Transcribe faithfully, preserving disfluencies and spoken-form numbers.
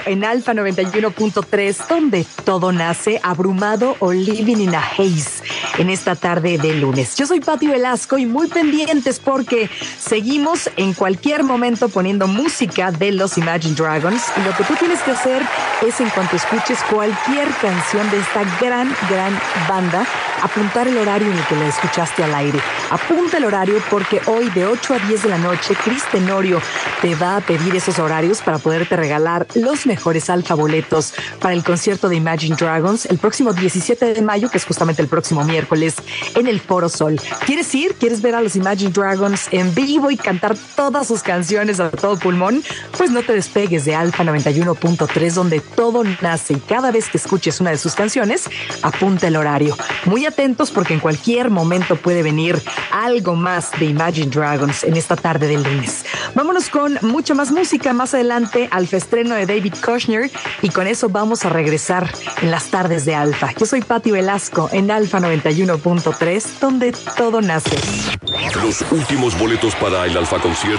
en Alfa noventa y uno punto tres, donde todo nace, abrumado o living in a haze en esta tarde de lunes. Yo soy Pati Velasco y muy pendientes porque seguimos en cualquier momento poniendo música de los Imagine Dragons, y lo que tú tienes que hacer es, en cuanto escuches cualquier canción de esta gran, gran banda, apuntar el horario en el que la escuchaste al aire. Apunta el horario porque hoy de ocho a diez de la noche Cris Tenorio te va a pedir esos horarios para poderte regalar los mejores alfa boletos para el concierto de Imagine Dragons el próximo diecisiete de mayo, que es justamente el próximo miércoles, en el Foro Sol. ¿Quieres ir? ¿Quieres ver a los Imagine Dragons en vivo y cantar todas sus canciones a todo pulmón? Pues no te despegues de Alfa noventa y uno punto tres, donde todo nace, y cada vez que escuches una de sus canciones, apunta el horario. Muy atentos porque en cualquier momento puede venir algo más de Imagine Dragons en esta tarde del lunes. Vámonos con mucha más música más adelante, al estreno de David Kushner, y con eso vamos a regresar en las tardes de Alfa. Yo soy Pati Velasco en Alfa noventa y uno punto tres, donde todo nace. Los últimos boletos para el Alfa Concierto